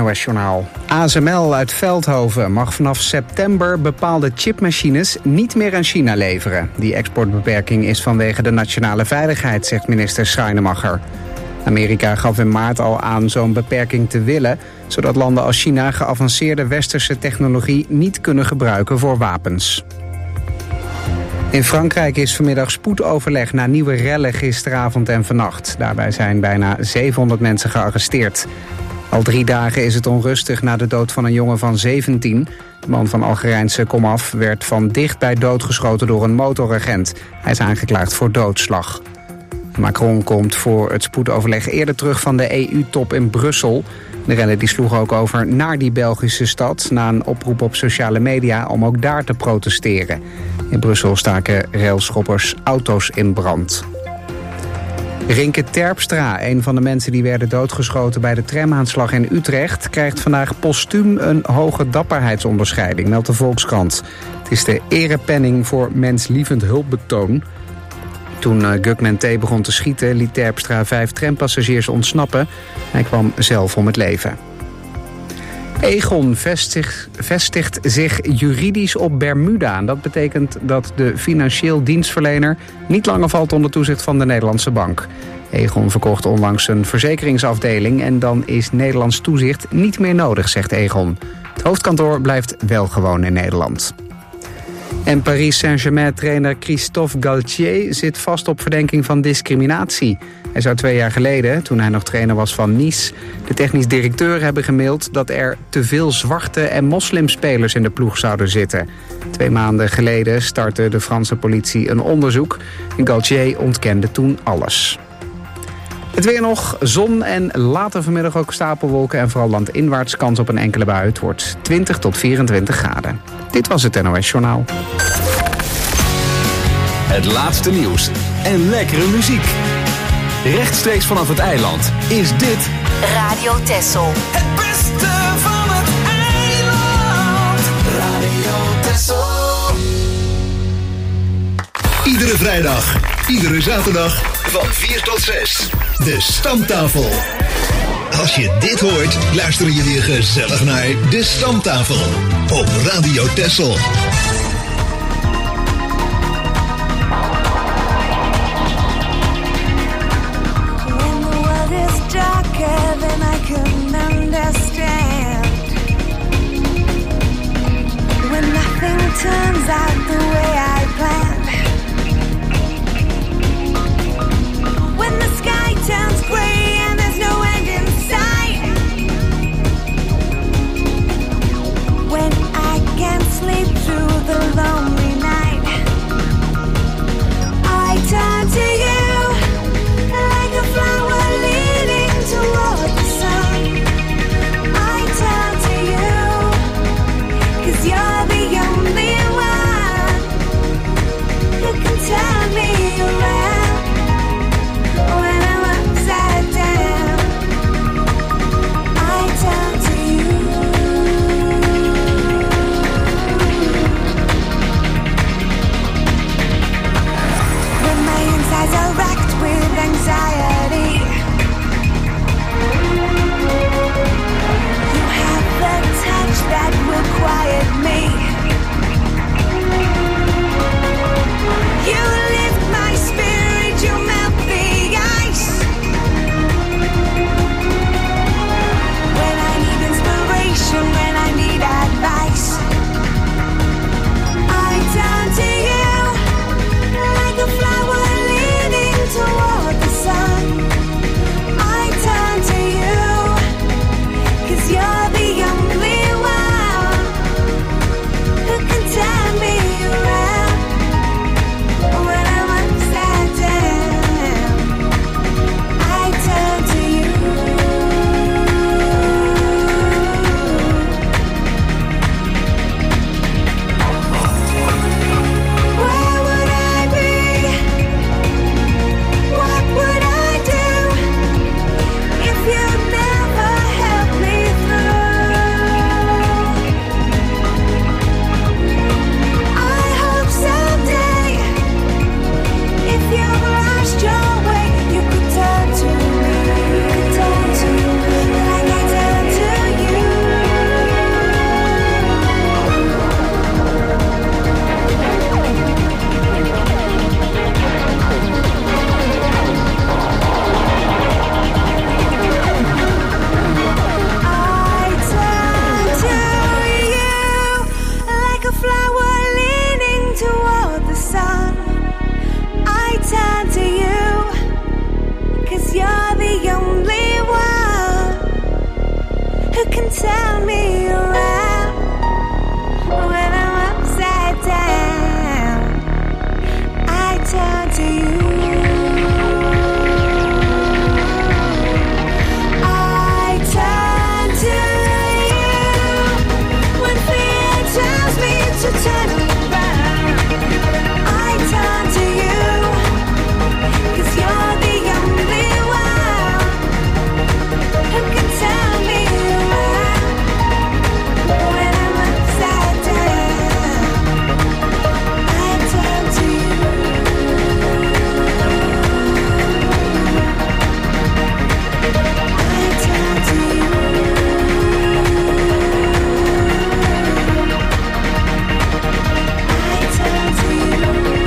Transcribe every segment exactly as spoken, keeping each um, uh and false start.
O S-journaal. A S M L uit Veldhoven mag vanaf september bepaalde chipmachines niet meer aan China leveren. Die exportbeperking is vanwege de nationale veiligheid, zegt minister Schrijnemacher. Amerika gaf in maart al aan zo'n beperking te willen, zodat landen als China geavanceerde westerse technologie niet kunnen gebruiken voor wapens. In Frankrijk is vanmiddag spoedoverleg na nieuwe rellen gisteravond en vannacht. Daarbij zijn bijna zevenhonderd mensen gearresteerd. Al drie dagen is het onrustig na de dood van een jongen van zeventien. De man van Algerijnse komaf werd van dichtbij doodgeschoten door een motoragent. Hij is aangeklaagd voor doodslag. Macron komt voor het spoedoverleg eerder terug van de E U-top in Brussel. De rellen die sloegen ook over naar die Belgische stad na een oproep op sociale media om ook daar te protesteren. In Brussel staken railschoppers auto's in brand. Rinke Terpstra, een van de mensen die werden doodgeschoten bij de tramaanslag in Utrecht, krijgt vandaag postuum een hoge dapperheidsonderscheiding, meldt de Volkskrant. Het is de erepenning voor menslievend hulpbetoon. Toen uh, Gugman T. begon te schieten, liet Terpstra vijf trampassagiers ontsnappen. Hij kwam zelf om het leven. Egon vestigt, vestigt zich juridisch op Bermuda. Dat betekent dat de financieel dienstverlener niet langer valt onder toezicht van de Nederlandse bank. Egon verkocht onlangs een verzekeringsafdeling en dan is Nederlands toezicht niet meer nodig, zegt Egon. Het hoofdkantoor blijft wel gewoon in Nederland. En Paris Saint-Germain-trainer Christophe Galtier zit vast op verdenking van discriminatie. Hij zou twee jaar geleden, toen hij nog trainer was van Nice, de technisch directeur hebben gemaild dat er te veel zwarte en moslimspelers in de ploeg zouden zitten. Twee maanden geleden startte de Franse politie een onderzoek en Galtier ontkende toen alles. Het weer nog, zon en later vanmiddag ook stapelwolken en vooral landinwaarts kans op een enkele bui. Het wordt twintig tot vierentwintig graden. Dit was het N O S-journaal. Het laatste nieuws en lekkere muziek. Rechtstreeks vanaf het eiland is dit Radio Texel. Het beste van het eiland. Radio Texel. Iedere vrijdag, iedere zaterdag van vier tot zes. De Stamtafel. Als je dit hoort, luister je weer gezellig naar De Stamtafel op Radio Texel. When the world is darker than I can understand, when nothing turns out the way I planned, when the sky turns gray and there's no end in sight, when I can't sleep through who can turn me around when I'm upside down. I turn to you. I turn to you when fear tells me to turn around. I turn to you, 'cause you're the only one who can turn me around when I'm upside down. I turn to you. I turn to you. I turn to you.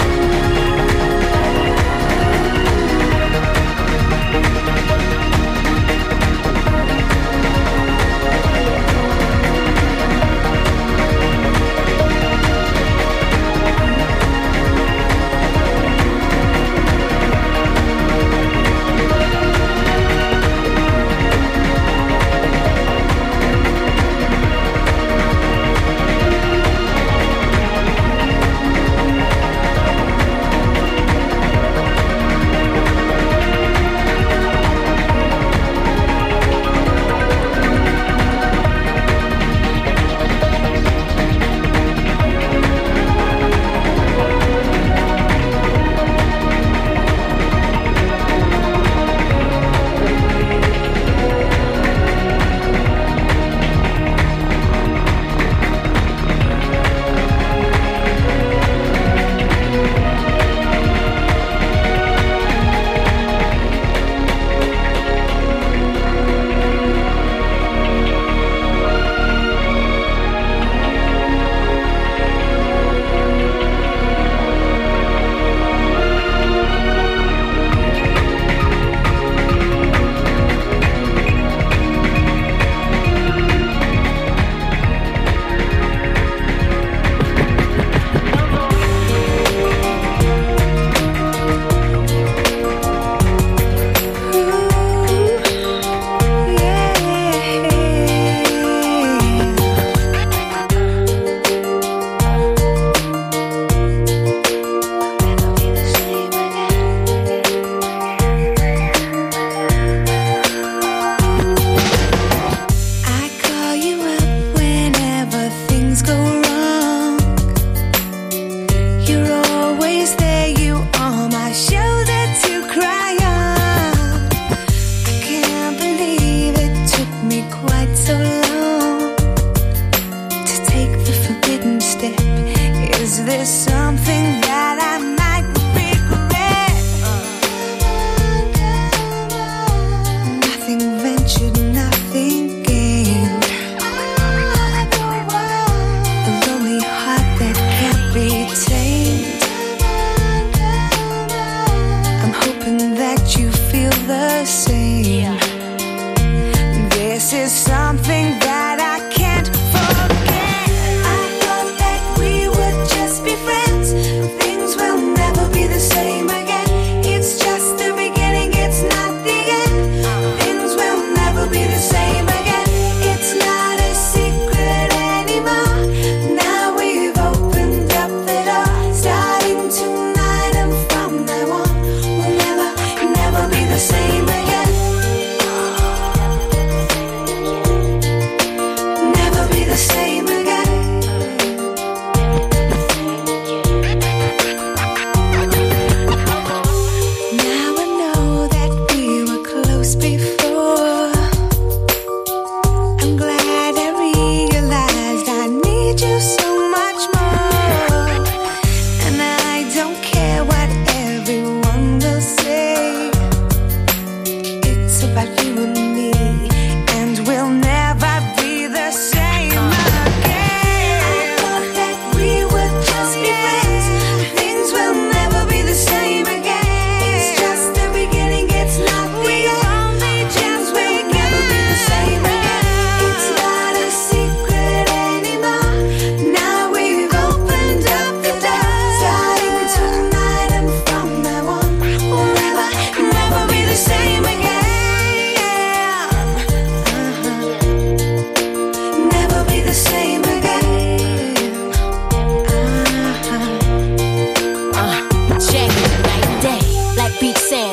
Friends.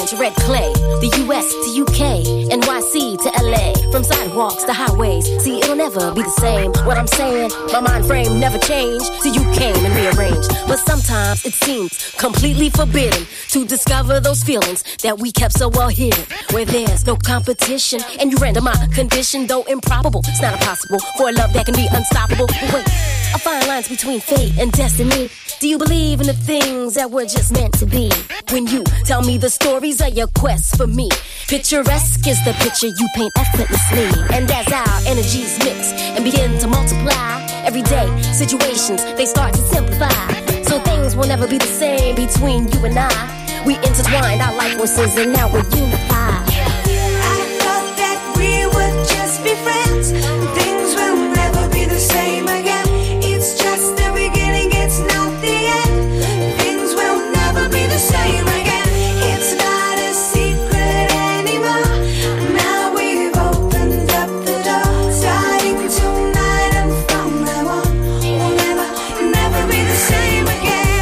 to red clay, the U S to U K, N Y C to L A, from sidewalks to highways. See, it'll never be the same. What I'm saying, my mind frame never changed till you came and rearranged. But sometimes it seems completely forbidden to discover those feelings that we kept so well hidden. Where there's no competition, and you render my condition, though improbable. It's not impossible for a love that can be unstoppable. But wait, a fine line's between fate and destiny. Do you believe in the things that were just meant to be? When you tell me the stories of your quest for me, picturesque is the picture you paint effortlessly. And as our energies mix and begin to multiply, everyday situations, they start to simplify. So things will never be the same between you and I. We intertwined our life forces and now we're unified. I thought that we would just be friends. Things will never be the same again. It's just the beginning, it's not the end. Things will never be the same again. It's not a secret anymore. Now we've opened up the door. Starting tonight and from now on, we'll never, never be the same again.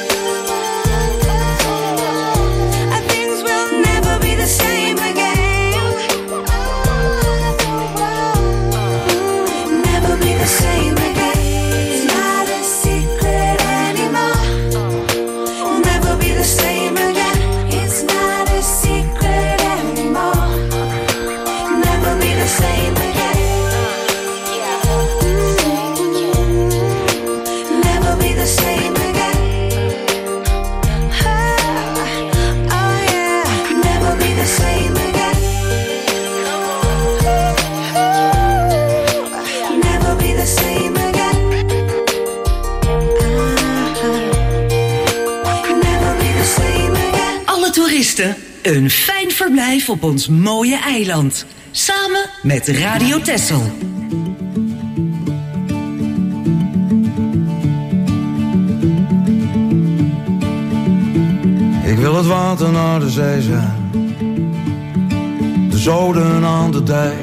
Things will never be the same again. Never be the same again. It's not a secret anymore. Never be the same again. It's not a secret anymore. Never be the same again. Never be the same again. Oh, oh yeah. Never be the same again. Never be the same again. Never be the same again. Alle toeristen, een fijn verblijf op ons mooie eiland. Samen met Radio Texel. Ik wil het water naar de zee zijn, de zoden aan de dijk.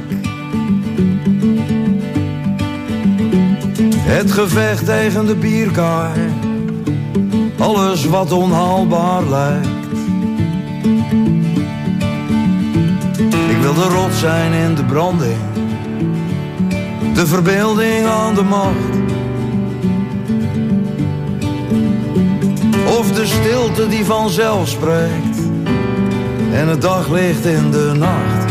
Het gevecht tegen de bierkaai, alles wat onhaalbaar lijkt. Ik wil de rot zijn in de branding, de verbeelding aan de macht. Of de stilte die vanzelf spreekt en het daglicht in de nacht.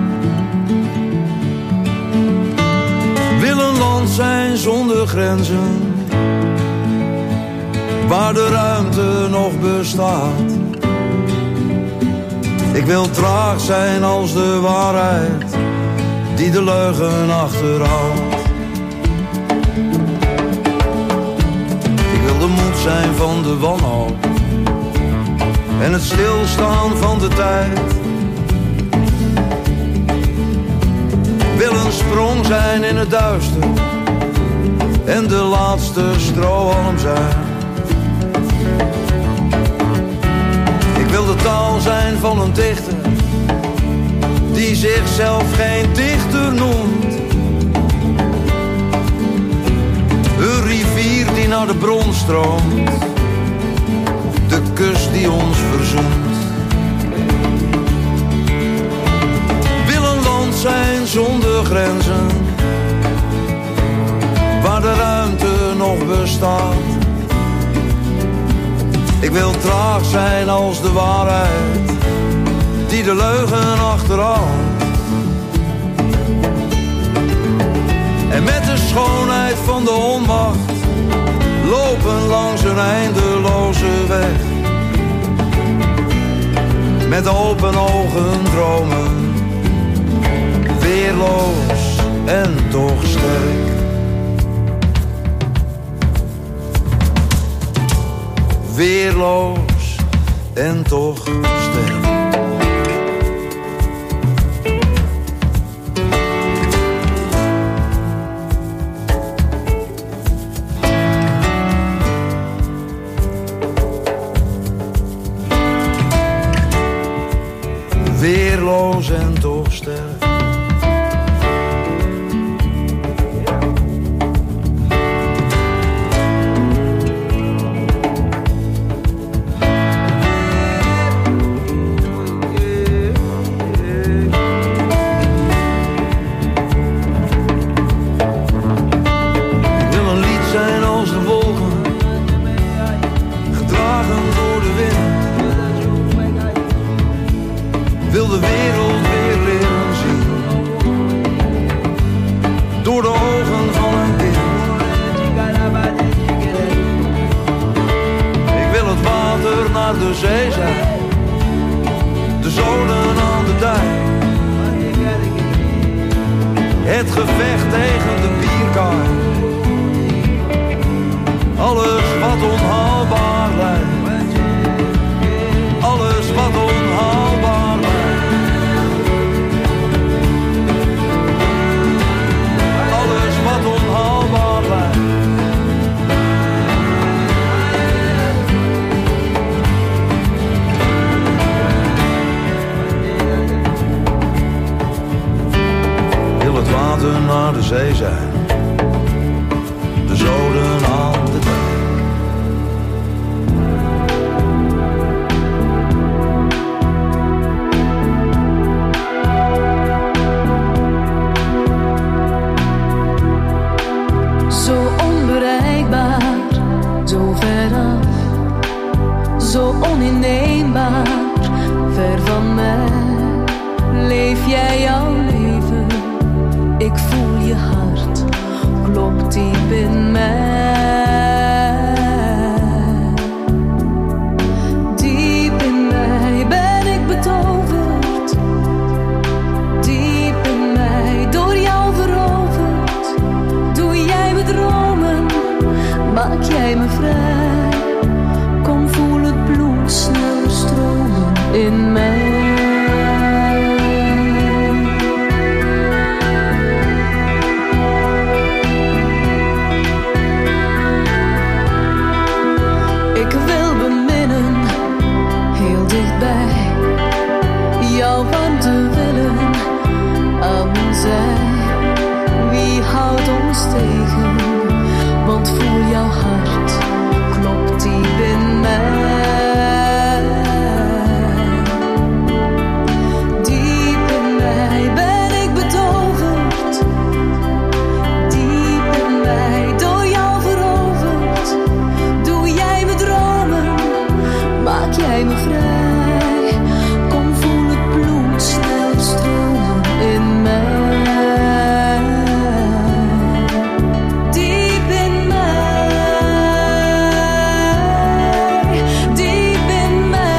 Wil een land zijn zonder grenzen, waar de ruimte nog bestaat. Ik wil traag zijn als de waarheid die de leugen achterhoudt. Ik wil de moed zijn van de wanhoop en het stilstaan van de tijd. Wil een sprong zijn in het duister en de laatste strohalm zijn. Ik wil de taal zijn van een dichter die zichzelf geen dichter noemt. Een rivier die naar de bron stroomt, de kust die ons verzoent. Wil een land zijn zonder grenzen, waar de ruimte nog bestaat. Ik wil traag zijn als de waarheid die de leugen achterhaalt. En met de schoonheid van de onmacht lopen langs een eindeloze weg. Met open ogen dromen, weerloos en toch sterk. Weerloos en toch sterk. Weerloos en toch sterk. naar de zee zijn. De zoden aan de dijk. Het gevecht tegen de bierkaai. Alles wat onhaalbaar lijkt. Alles wat onhaalbaar lijkt. Alles wat onhaalbaar lijkt. Wil het water naar de zee zijn. De zoden aan de dijk. Zo onbereikbaar, zo veraf, zo oninneembaar, ver van mij. Leef jij jouw leven, ik voel je hart, klopt diep in mij. Diep in mij ben ik betoverd, diep in mij door jou veroverd. Doe jij me dromen, maak jij me vrij. Kom voel het bloed snel stromen in mij. Jouw warmte willen aan mijn zij. Wie houdt ons tegen? Want voel jouw hart, klopt diep in mij. Diep in mij ben ik betoverd. Diep in mij door jou veroverd. Doe jij me dromen, maak jij me vrij. Snel stromen in mij, diep in mij, diep in mij.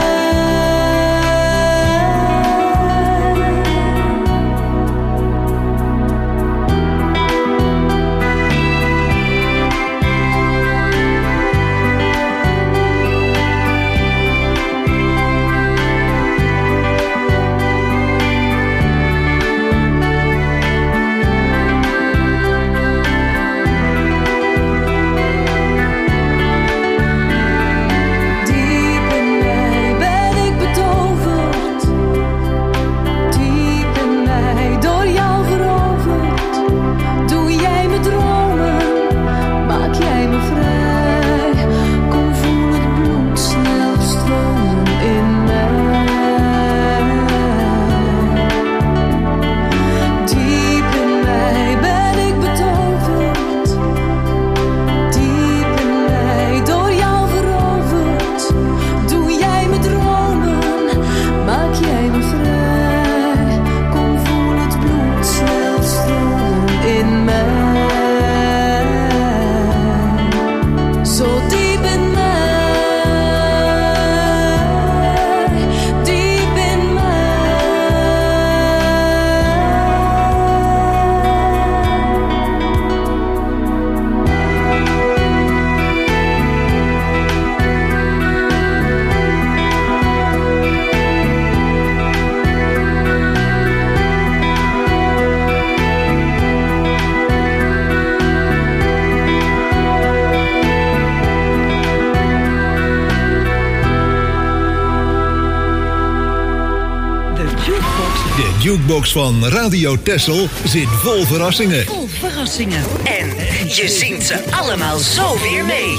Jukebox van Radio Texel zit vol verrassingen. Vol verrassingen. En je zingt ze allemaal zo weer mee.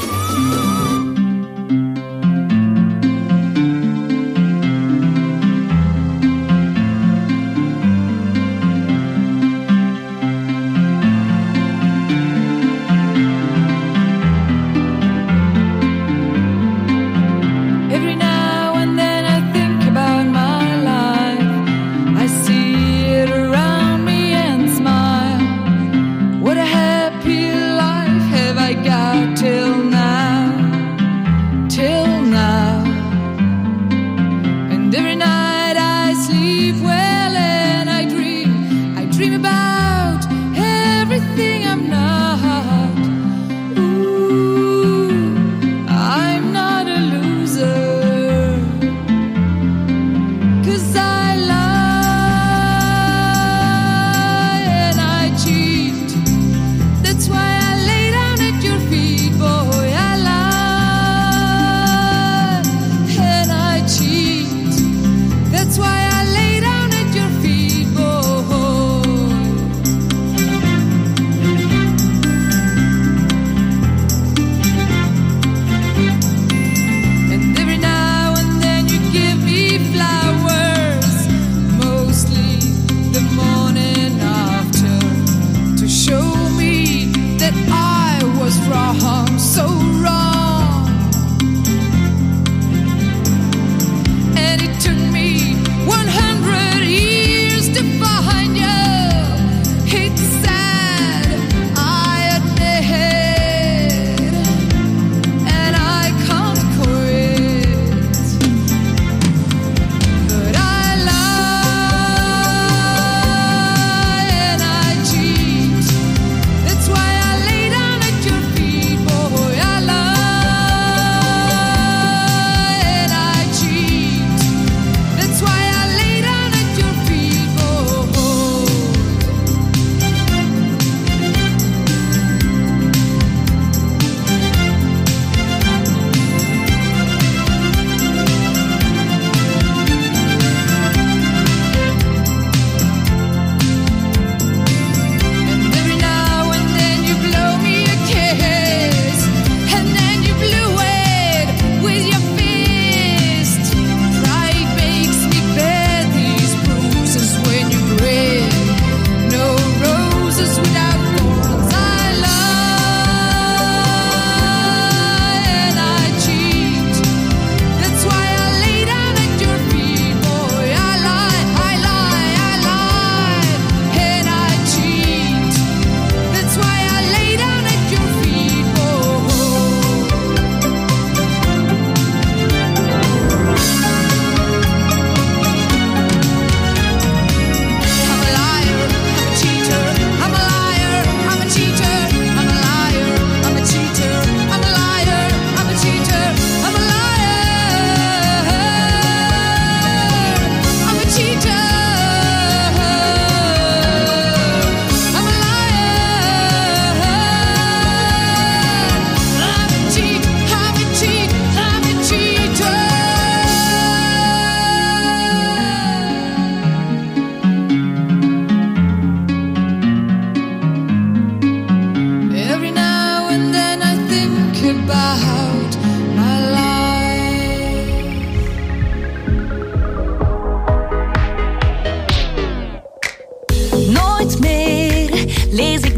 What a happy life have I got till now.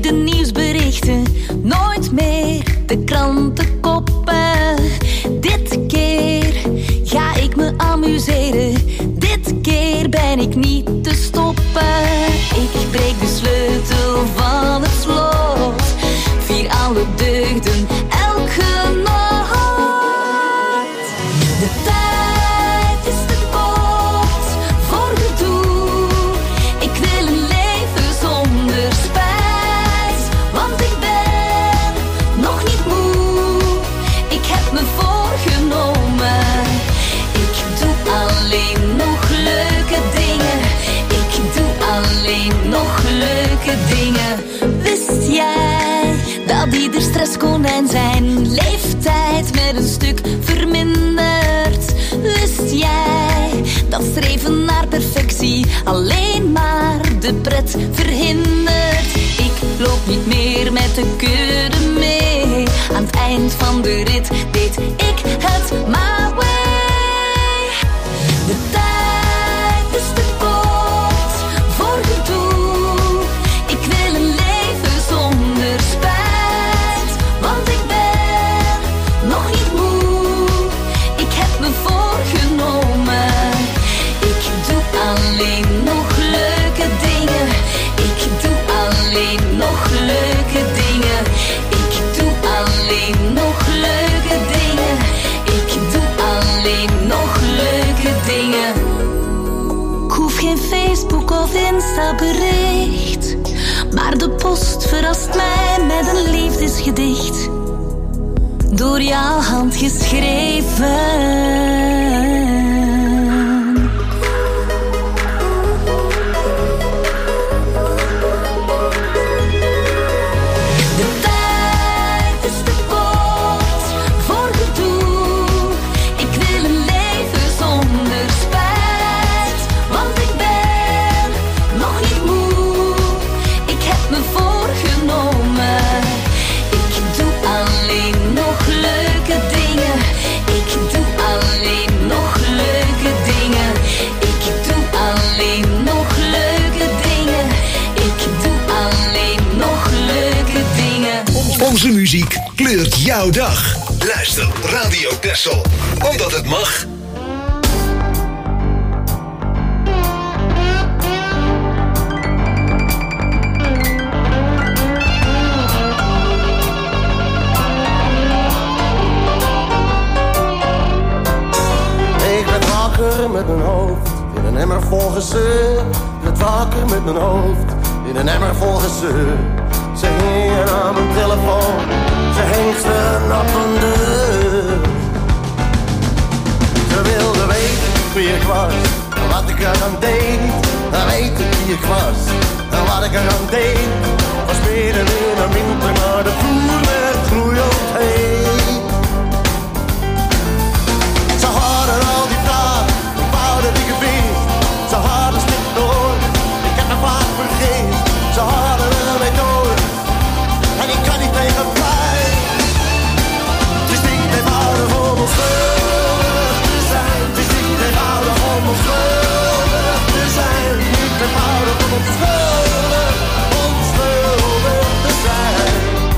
de nieuwsberichten, nooit meer de krantenkoppen. Dit keer ga ik me amuseren, dit keer ben ik niet te stoppen. Ik breek de sleutel van het slot, vier alle deugden, elk genot. De tijd is te kort voor gedoe, ik wil een leven zonder spijt. Want ik ben nog niet moe, ik heb me voorgenomen. Ik doe alleen nog leuke dingen, ik doe alleen nog leuke dingen. Wist jij dat ieder stresskonijn zijn leeftijd met een stuk vermindert? Wist jij dat streven naar perfectie alleen maar de pret verhindert? Ik loop niet meer met de kudde mee, aan het eind van de rit deed ik het my way. De tijd is te kort voor gedoe, ik wil een leven zonder spijt. Want ik ben nog niet moe, ik heb me voorgenomen. Ik doe alleen nog leuke dingen, ik doe alleen nog leuke dingen. Ik doe alleen nog leuke dingen, ik doe alleen nog leuke dingen. Ik hoef geen Facebook of Insta bericht, maar de post verrast mij met een liefdesgedicht, door jouw hand geschreven. De tijd is te kort voor gedoe, ik wil een leven zonder spijt. Want ik ben nog niet moe, ik heb me voorgenomen. Ik doe alleen nog leuke dingen, ik doe alleen nog leuke dingen. Ik doe alleen nog leuke dingen, ik doe alleen nog leuke dingen. Onze muziek kleurt jouw dag. Luister Radio Texel, omdat het mag. Ik werd wakker met mijn hoofd in een emmer vol gezeur. Ik werd wakker met mijn hoofd in een emmer vol gezeur. Ze hingen aan mijn telefoon, ze hengsten op een deur. Ze wilde weten wie ik was en wat ik er aan deed. En weten wie ik was en wat ik er aan deed. Was midden in een winter, maar de vloer werd gloeiend heet. Ze hadden al die vragen, ik wou dat ik het wist. Ze hadden stuk door, ik heb me vaak vergeten. Ze hadden een methode en ik kan niet tegen pijn. Het is niet eenvoudig om onschuldig te zijn. Het is niet eenvoudig om onschuldig te zijn. Niet eenvoudig om onschuldig, onschuldig te zijn.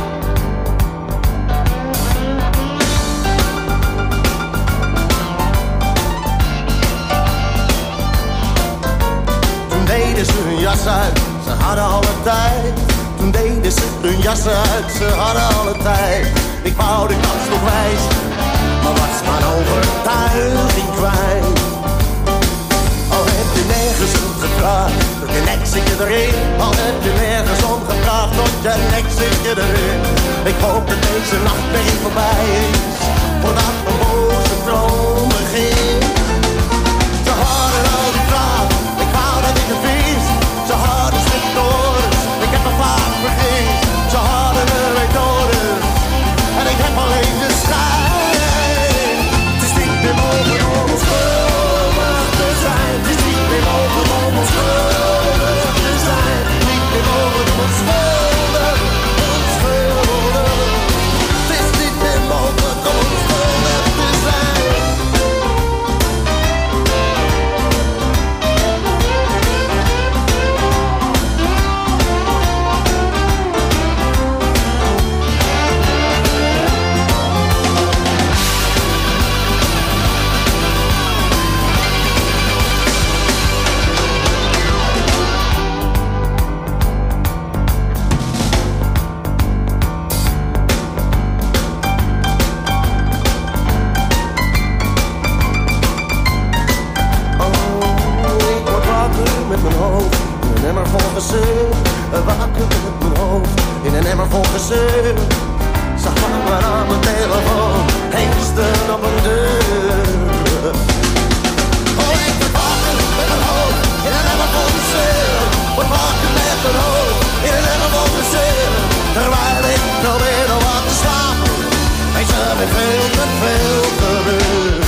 Toen deden ze hun jas uit, ze hadden alle tijd. Toen deden ze hun jassen uit, ze hadden alle tijd. Ik wou de kans nog wijzen, maar was mijn overtuiging kwijt. Al heb je nergens om gevraagd, tot je nek zit je erin. Al heb je nergens om gevraagd, tot je nek zit je erin. Ik hoop dat deze nachtmerrie voorbij is, voordat mijn boze droom begint. Ze hadden al die vragen, ik wou dat ik het wist. Ze hadden striktoren, ik heb me vaak vergeten. Ze hadden een methode en ik heb alleen de schijn. Het is niet meer mogelijk om onschuldig te zijn. Het is niet meer mogelijk om onschuldig te zijn. Niet meer mogelijk om onschuldig, onschuldig. Het is niet meer mogelijk om onschuldig te zijn. wakker met mijn hoofd in een emmer vol gezeur. Zag maar aan mijn telefoon, hengsten op een deur. Oh, ik ben wakker met mijn hoofd in een emmer vol gezeur. Word wakker met mijn hoofd in een emmer vol gezeur. Terwijl ik probeer nog wat te slapen, is er weer veel te veel gebeurd.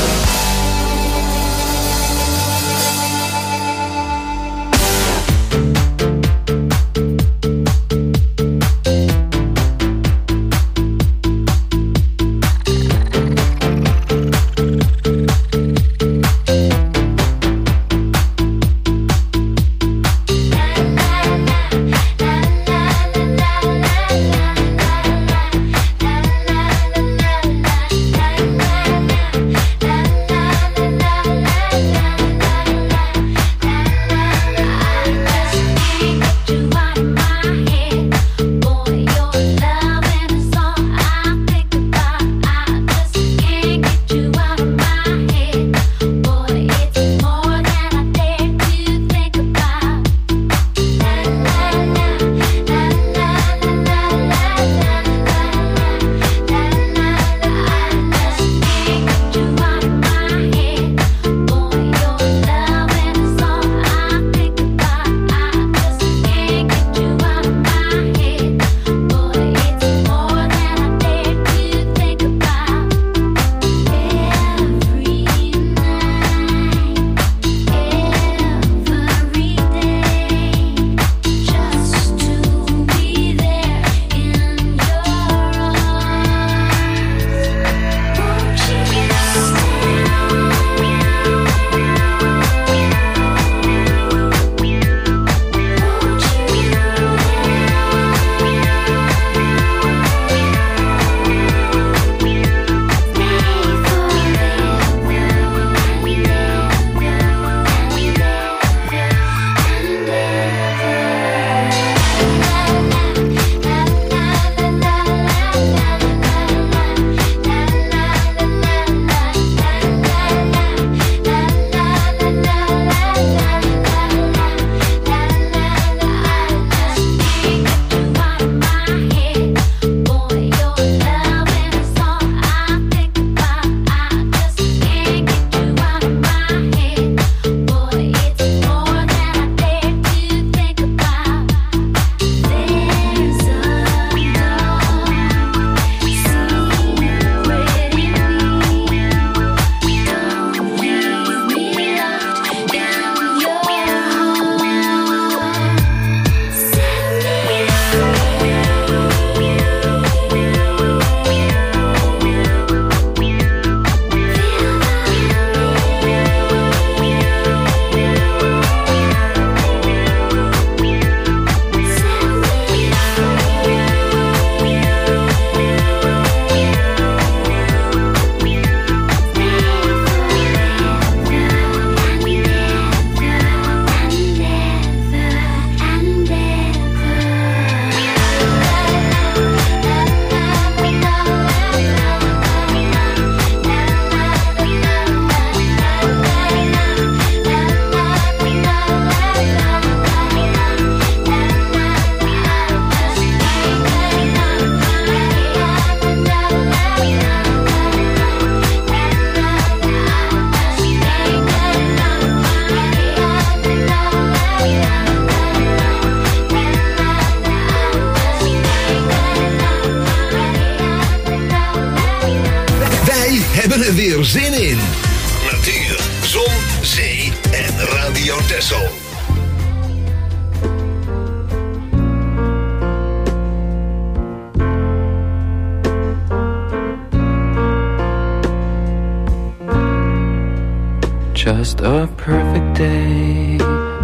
Weer zin in. Natuur, zon, zee en Radio Texel. Just a perfect day.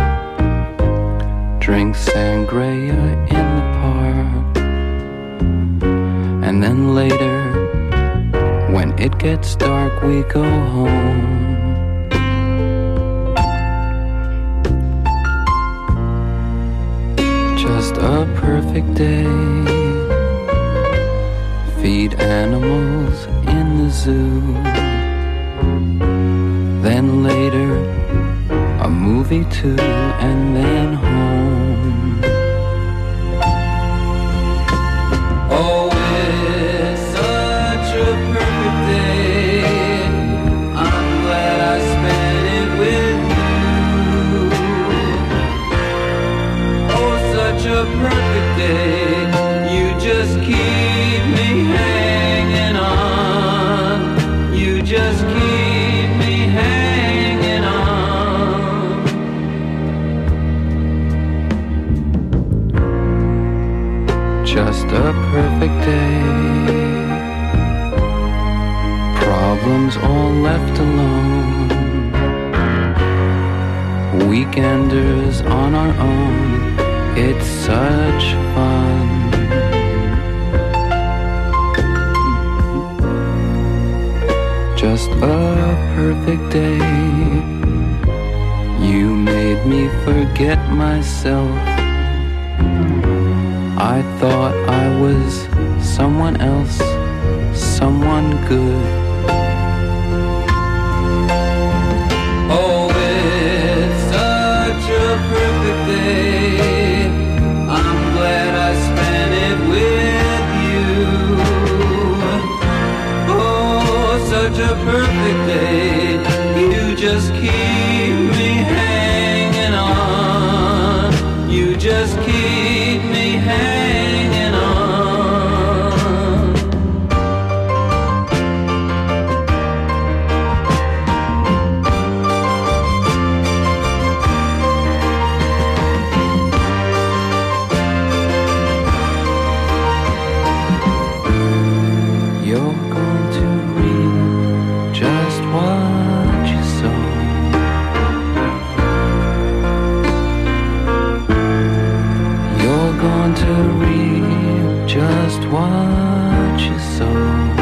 Drink sangria in the park. And then later, when it gets dark, we go home. Just a perfect day. Feed animals in the zoo. Then later, a movie too, and then home. a perfect day. Problems all left alone. Weekenders on our own. It's such fun. Just a perfect day. You made me forget myself. I thought I was someone else, someone good. Oh, it's such a perfect day. I'm glad I spent it with you. Oh, such a perfect day. You just keep me hanging on. You just keep me hanging on. You're going to reap just what you sow. You're going to reap just what you sow.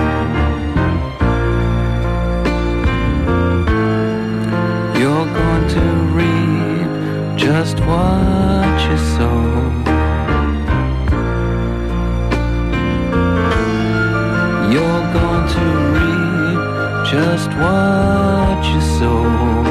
You're going to reap just what you sow. You're going to reap just what you sow.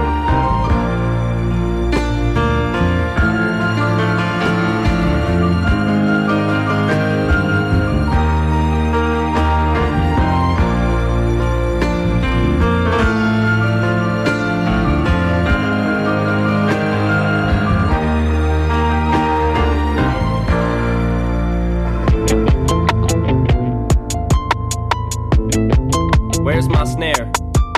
Where's my snare?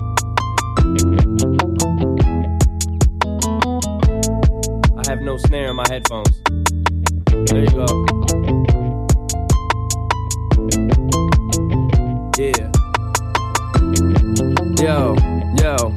I have no snare in my headphones. There you go. Yeah. Yo, yo.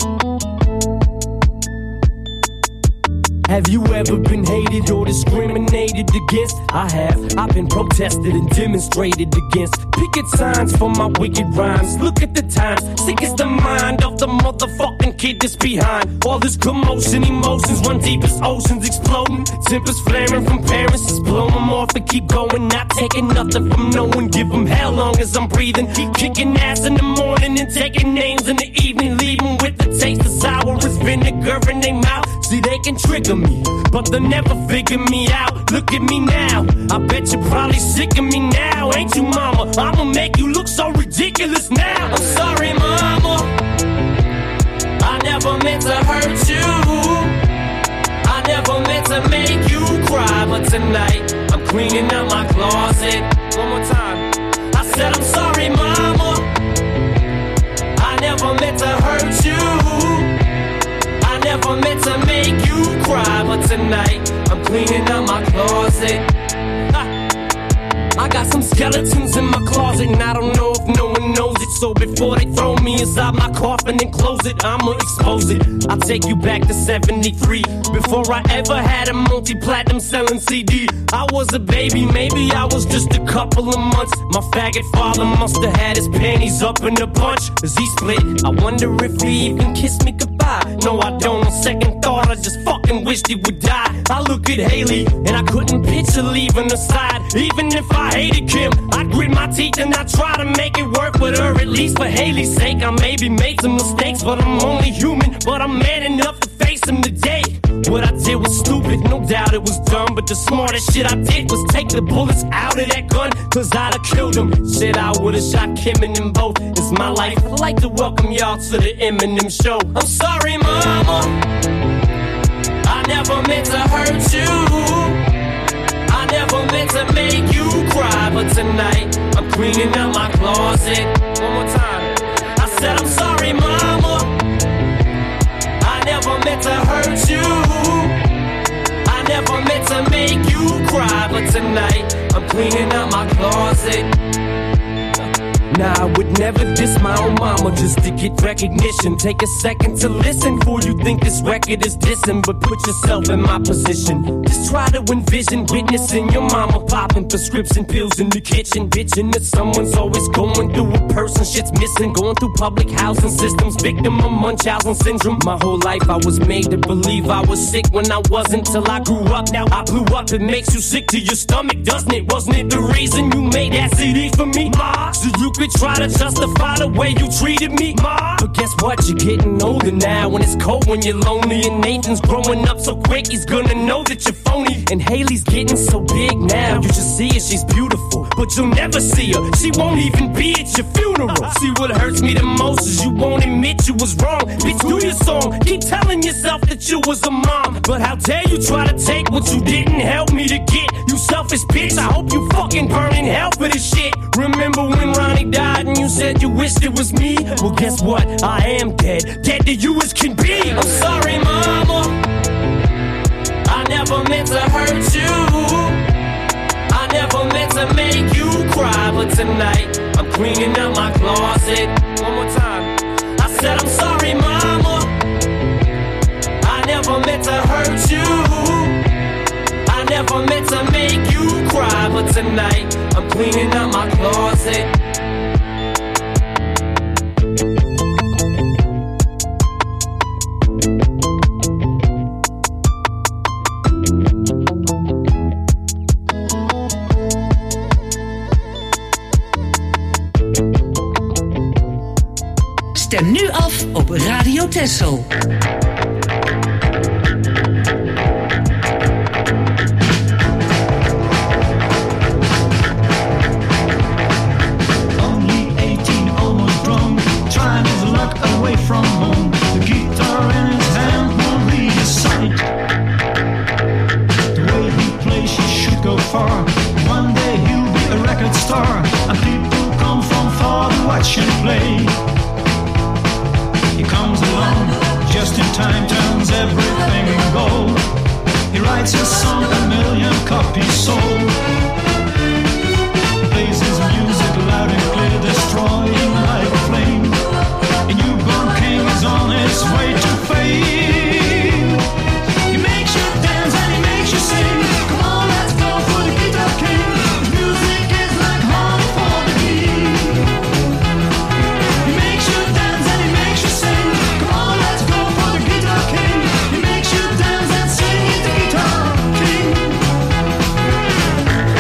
Have you ever been hated or discriminated against? I have. I've been protested and demonstrated against. Picket signs for my wicked rhymes. Look at the times. Sick is the mind of the motherfucking kid that's behind. All this commotion, emotions run deep as oceans exploding. Tempers flaring from parents. Just blow them off and keep going. Not taking nothing from no one. Give them hell long as I'm breathing. Keep kicking ass in the morning and taking names in the evening. Leaving with the taste of sour as vinegar in their mouth. See, they can trigger me, but they'll never figure me out. Look at me now, I bet you're probably sick of me now. Ain't you, mama? I'ma make you look so ridiculous now. I'm sorry, mama, I never meant to hurt you. I never meant to make you cry, but tonight I'm cleaning out my closet. One more time, I said I'm sorry, mama, I never meant to hurt you. I never meant to make you cry, but tonight I'm cleaning out my closet. Ha. I got some skeletons in my closet, and I don't know if no one knows it. So before they throw me inside my coffin and close it, I'ma expose it. I'll take you back to seventy-three, before I ever had a multi-platinum selling C D. I was a baby, maybe I was just a couple of months. My faggot father must have had his panties up in a bunch, as he split. I wonder if he even kissed me goodbye. No, I don't. On second thought, I just fucking wished he would die. I look at Haley, and I couldn't picture leaving her side. Even if I hated Kim, I grit my teeth and I try to make it work with her. At least for Haley's sake, I maybe made some mistakes, but I'm only human. But I'm man enough to face them today. What I did was stupid, no doubt it was dumb, but the smartest shit I did was take the bullets out of that gun, cause I'd have killed him. Shit, I would've shot Kim and them both. It's my life. I'd like to welcome y'all to the Eminem show. I'm sorry, mama, I never meant to hurt you. I never meant to make you cry, but tonight I'm cleaning out my closet. One more time, I said I'm sorry, mama, I never meant to hurt you. I never never meant to make you cry, but tonight I'm cleaning out my closet. Nah, I would never diss my own mama just to get recognition. Take a second to listen before you think this record is dissing, but put yourself in my position. Just try to envision witnessing your mama popping prescription pills in the kitchen, bitching that someone's always going through a person shit's missing, going through public housing systems, victim of Munchausen syndrome. My whole life I was made to believe I was sick when I wasn't, till I grew up. Now I blew up. It makes you sick to your stomach, doesn't it? Wasn't it the reason you made that C D for me, ma? So you could try to justify the way you treated me, ma. But guess what? You're getting older now, when it's cold, when you're lonely, and Nathan's growing up so quick, he's gonna know that you're phony. And Haley's getting so big now, you just see her, she's beautiful, but you'll never see her. She won't even be at your funeral. See, what hurts me the most is you won't admit you was wrong. Bitch, do your song, keep telling yourself that you was a mom, but how dare you try to take what you didn't help me to get? You selfish bitch, I hope you fucking burn in hell for this shit. Remember when Ronnie died and you said you wished it was me? Well, guess what? I am dead, dead to you as can be. I'm sorry, mama, I never meant to hurt you. I never meant to make you cry, but tonight I'm cleaning out my closet. One more time. I said I'm sorry, mama, I never meant to hurt you. I never meant to make you cry, but tonight I'm cleaning out my closet. Stem nu af op Radio Texel. From home, the guitar in his hand will be his sight. The way he plays, he should go far. One day he'll be a record star, and people come from far to watch him play. He comes along just in time, turns everything gold. He writes his song, a million copies sold. Plays his music loud and clear, destroying like a flame. A newborn king is on his way to fame. He makes you dance and he makes you sing. Come on, let's go for the Guitar King. His music is like honey for the bee. He makes you dance and he makes you sing. Come on, let's go for the Guitar King. He makes you dance and sing. He's the Guitar King.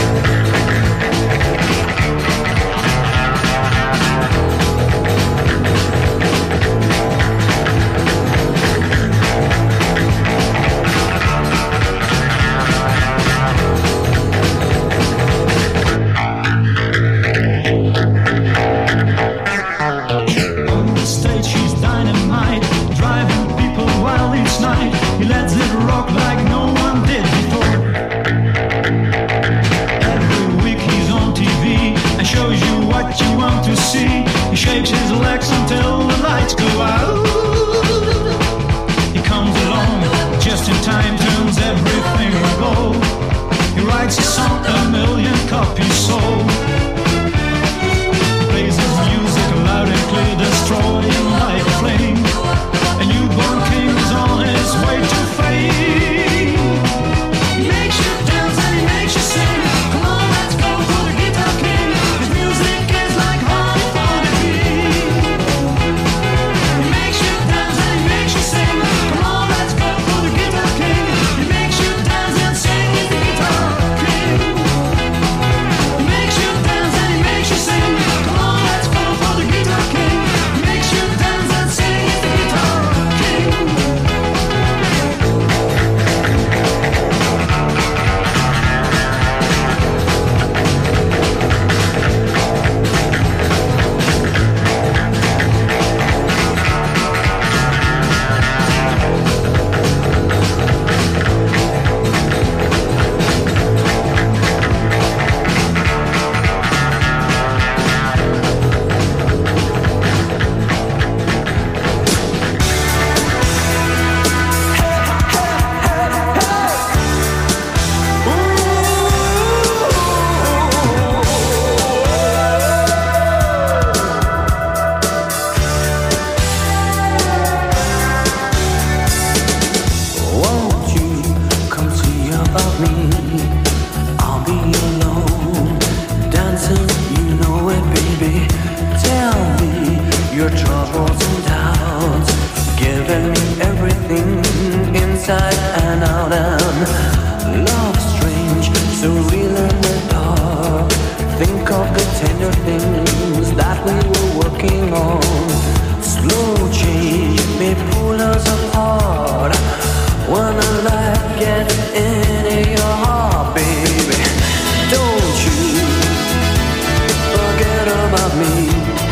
dancing, you know it, baby. Tell me your troubles and doubts, giving me everything inside and out. And love strange, so real in the dark. Think of the tender things that we were working on. Slow change may pull us apart when the light gets into your heart, baby. Don't you forget about me.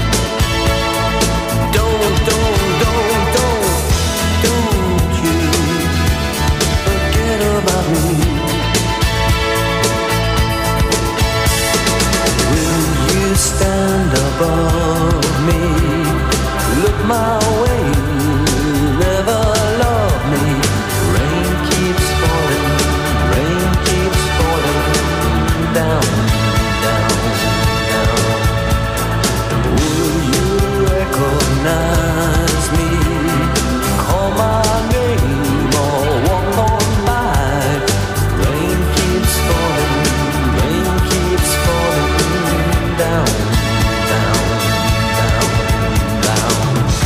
Don't, don't, don't, don't, don't you forget about me. Will you stand above me? Look my way, never love me. Rain keeps falling, rain keeps falling down, down, down. Will you recognize me? Call my name or walk on by. Rain keeps falling, rain keeps falling down, down, down, down.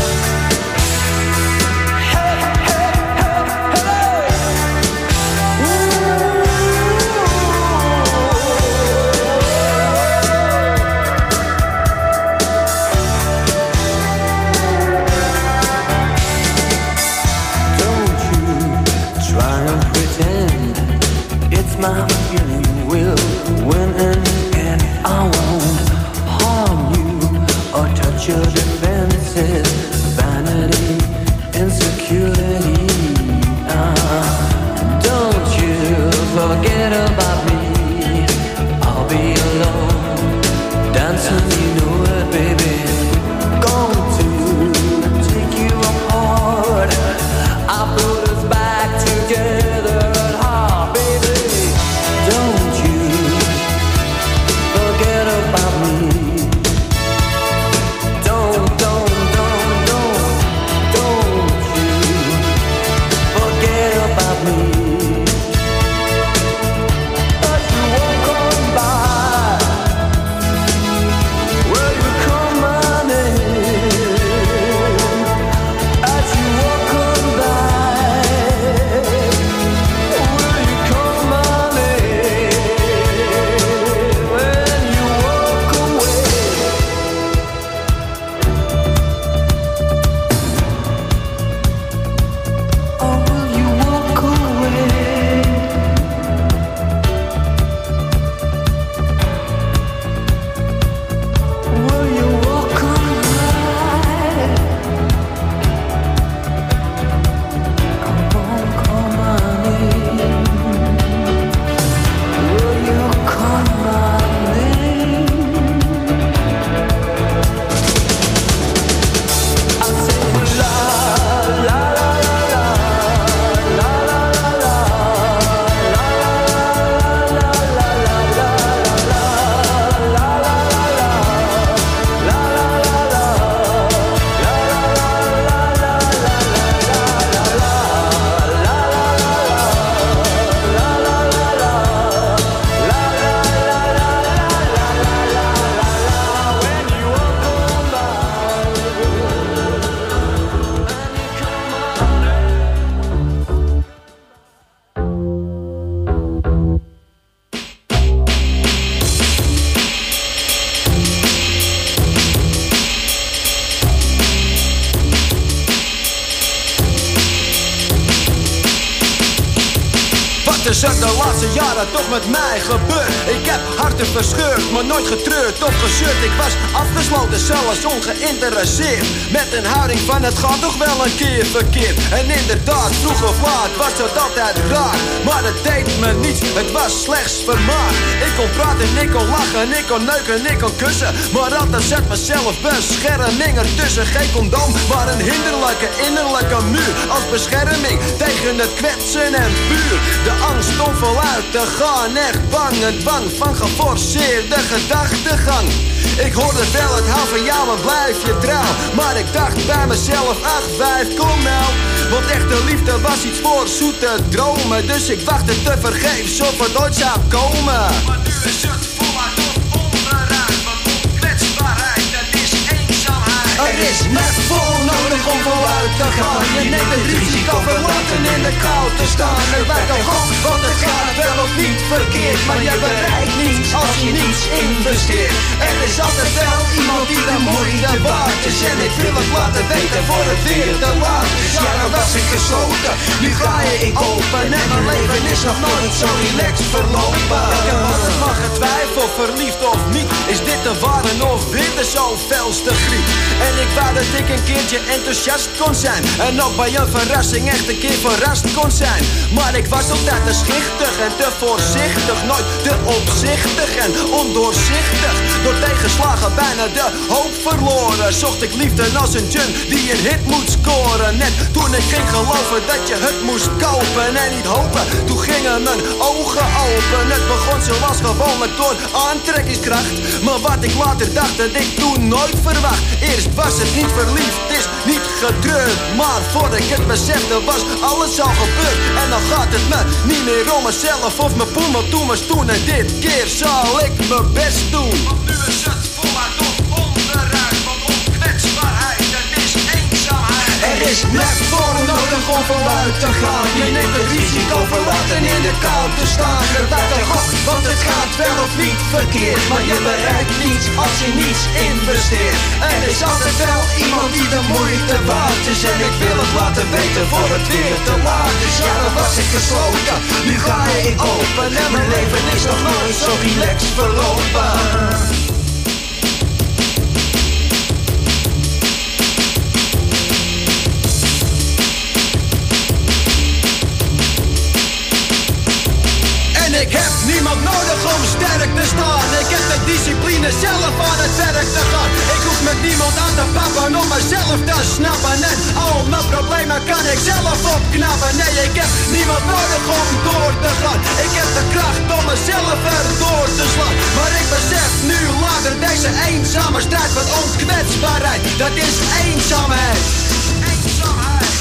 My feeling will win in the end. I won't harm you or touch your defenses. Vanity, insecurity. Ah, don't you forget about me. I'll be alone, dancing, you know it, baby. Going to take you apart. I put us back together. is het de laatste jaren toch met mij gebeurd? Ik heb harten verscheurd, maar nooit getreurd of gezeurd. Ik was afgesloten, zelfs ongeïnteresseerd. Met een houding van het gaat toch wel een keer verkeerd. En inderdaad, vroeg of laat was het altijd raar. Maar het deed me niets, het was slechts vermaak. Ik kon praten, ik kon lachen, ik kon neuken, ik kon kussen. Maar altijd zet mezelf bescherming ertussen. Geen condoom, maar een hinderlijke innerlijke muur. Als bescherming tegen het kwetsen en vuur. De angst om voluit te gaan, echt bang. En dwang van geforceerde gedachtegang. Ik hoorde wel, het hou van jou en blijf je trouw. Maar ik dacht bij mezelf, ach wijf, kom nou. Want echte liefde was iets voor zoete dromen. Dus ik wachtte te vergeefs of het ooit zou komen. Maar nu is het voluit of onderuit. net vol nodig om vooruit te gaan. Je neemt het risico verlaten in de kou te staan. Er werd al god, want het gaat wel of niet verkeerd. Maar je bereikt niets als je niets investeert. Er is altijd wel iemand die de moeite waard is. En ik wil het laten weten voor het weer te laat is. Ja, dan was ik gesloten, nu ga je ik open. En mijn leven is nog nooit zo relaxed verlopen. Ik heb altijd maar getwijfeld, verliefd of niet. Is dit de ware of weer de zoveelste griep? En ik wou dat ik een keertje enthousiast kon zijn. En ook bij een verrassing echt een keer verrast kon zijn. Maar ik was altijd te schichtig en te voorzichtig. Nooit te opzichtig en ondoorzichtig. Door tegenslagen bijna de hoop verloren. Zocht ik liefde als een djun die een hit moet scoren. Net toen ik ging geloven dat je het moest kopen en niet hopen, toen gingen mijn ogen open. Het begon zoals gewoonlijk door aantrekkingskracht. Maar wat ik later dacht, dat ik toen nooit verwacht. Eerst was het niet verliefd, het is niet getreurd. Maar voordat ik het besefte was alles al gebeurd. En dan gaat het me niet meer om mezelf of mijn poen, maar toen was toen. En dit keer zal ik mijn best doen. Want nu is het voluit of onderuit. Want onkwetsbaarheid, het is eenzaamheid. Er is net voor nodig om vooruit te gaan. Je neemt het risico verlaten in de kou te staan. Er werd een gok, want het gaat wel of niet verkeerd. Maar je bereikt niets als je niets investeert. Er is altijd wel iemand die de moeite waard is. En ik wil het laten weten voor het weer te laat is. Ja, dan was ik gesloten, nu ga ik open. En mijn leven is nog nooit zo relaxed verlopen. Ik heb niemand nodig om sterk te staan. Ik heb de discipline zelf aan het werk te gaan. Ik hoef met niemand aan te pappen om mezelf te snappen. En al mijn problemen kan ik zelf opknappen. Nee, ik heb niemand nodig om door te gaan. Ik heb de kracht om mezelf erdoor te slaan. Maar ik besef nu later deze eenzame strijd van onkwetsbaarheid. Dat is eenzaamheid. Eenzaamheid.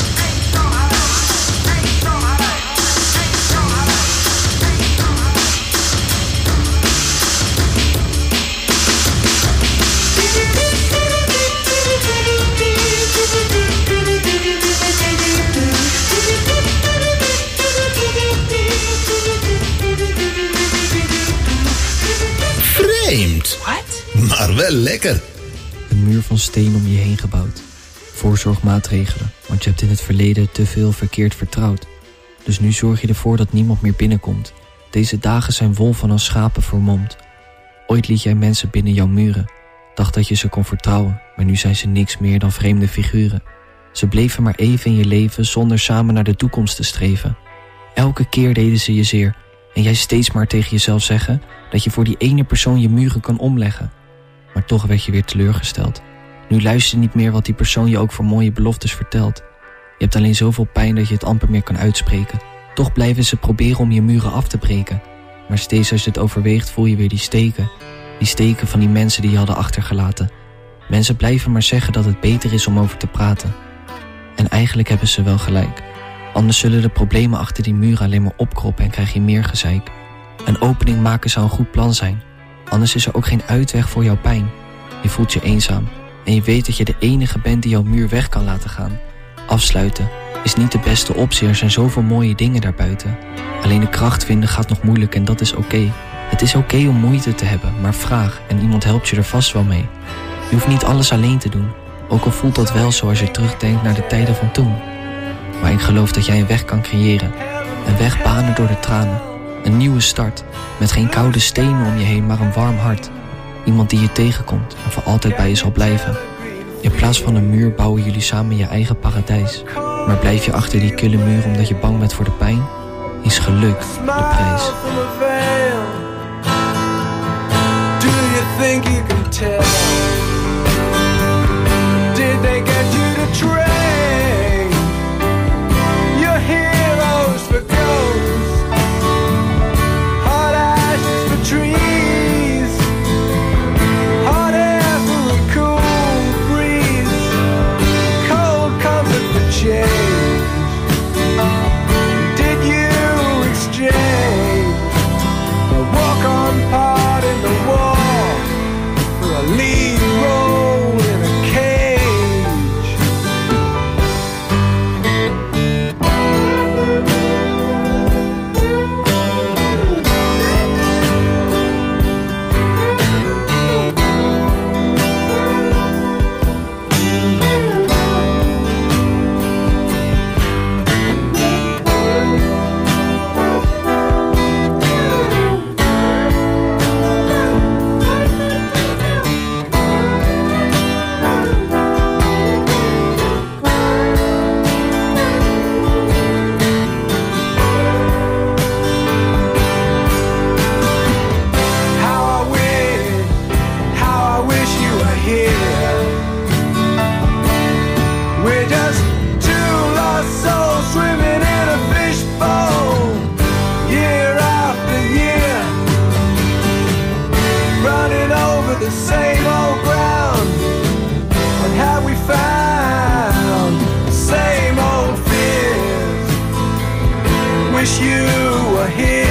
Vreemd. What? Maar wel lekker. Een muur van steen om je heen gebouwd. Voorzorgmaatregelen, want je hebt in het verleden te veel verkeerd vertrouwd. Dus nu zorg je ervoor dat niemand meer binnenkomt. Deze dagen zijn wolven als schapen vermomd. Ooit liet jij mensen binnen jouw muren. Dacht dat je ze kon vertrouwen, maar nu zijn ze niks meer dan vreemde figuren. Ze bleven maar even in je leven zonder samen naar de toekomst te streven. Elke keer deden ze je zeer. En jij steeds maar tegen jezelf zeggen dat je voor die ene persoon je muren kan omleggen. Maar toch werd je weer teleurgesteld. Nu luister je niet meer wat die persoon je ook voor mooie beloftes vertelt. Je hebt alleen zoveel pijn dat je het amper meer kan uitspreken. Toch blijven ze proberen om je muren af te breken. Maar steeds als je het overweegt voel je weer die steken. Die steken van die mensen die je hadden achtergelaten. Mensen blijven maar zeggen dat het beter is om over te praten. En eigenlijk hebben ze wel gelijk. Anders zullen de problemen achter die muren alleen maar opkroppen en krijg je meer gezeik. Een opening maken zou een goed plan zijn. Anders is er ook geen uitweg voor jouw pijn. Je voelt je eenzaam. En je weet dat je de enige bent die jouw muur weg kan laten gaan. Afsluiten is niet de beste optie. Er zijn zoveel mooie dingen daarbuiten. Alleen de kracht vinden gaat nog moeilijk en dat is oké. Okay. Het is oké okay om moeite te hebben, maar vraag en iemand helpt je er vast wel mee. Je hoeft niet alles alleen te doen. Ook al voelt dat wel zo als je terugdenkt naar de tijden van toen. Maar ik geloof dat jij een weg kan creëren. Een weg banen door de tranen. Een nieuwe start. Met geen koude stenen om je heen, maar een warm hart. Iemand die je tegenkomt en voor altijd bij je zal blijven. In plaats van een muur bouwen jullie samen je eigen paradijs. Maar blijf je achter die kille muur omdat je bang bent voor de pijn? Is geluk de prijs. Do you think you can tell? Did they get you to train your heroes for ghosts, hot ashes for trees, hot air for a cool breeze, cold comfort for change? Did you exchange a walk-on part in the wall for a lead? with the same old ground. What have we found? The same old fears. Wish you were here.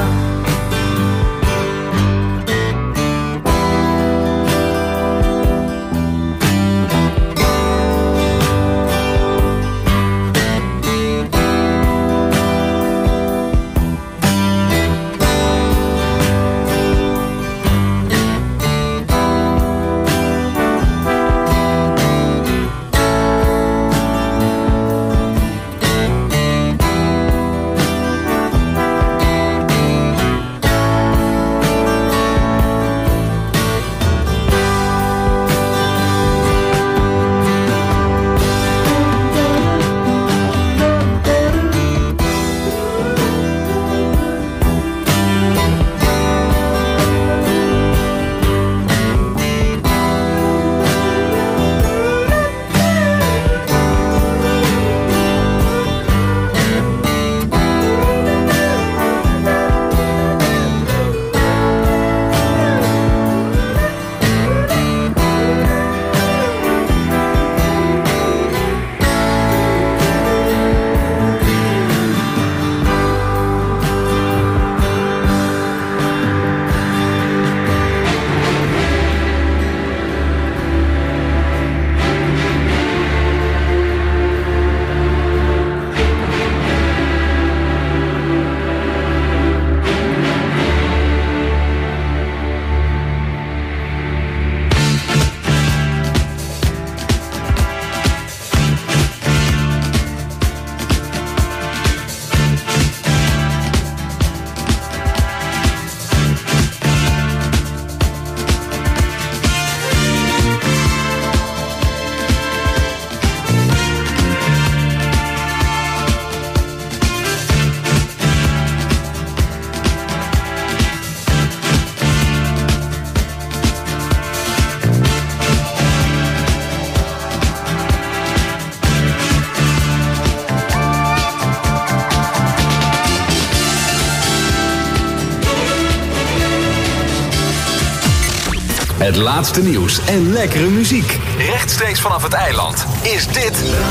Het laatste nieuws en lekkere muziek. Rechtstreeks vanaf het eiland is dit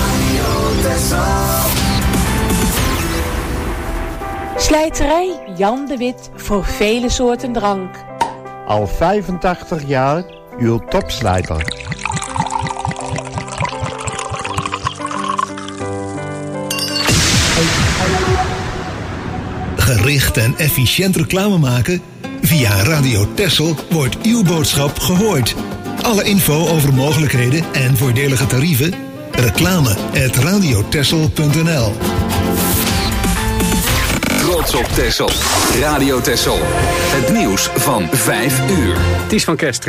Radio Texel. Slijterij Jan de Wit voor vele soorten drank. Al vijfentachtig jaar uw topslijter. Gericht en efficiënt reclame maken? Via Radio Texel wordt uw boodschap gehoord. Alle info over mogelijkheden en voordelige tarieven? Reclame at radiotexel punt n l. Trots op Texel. Radio Texel. Het nieuws van vijf uur. Ties van Kesteren.